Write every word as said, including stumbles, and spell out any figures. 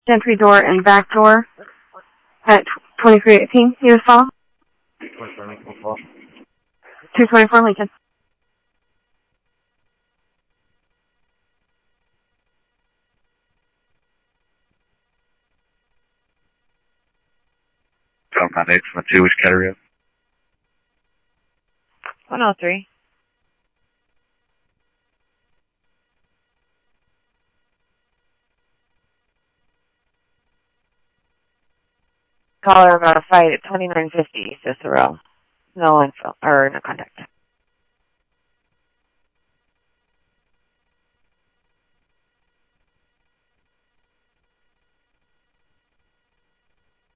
entry door and back door at twenty-three eighteen, U S Fall. two twenty-four Lincoln. Nine eight from two, which category? one oh three. Caller about a fight at twenty-nine fifty, Cicero. No info, or no contact.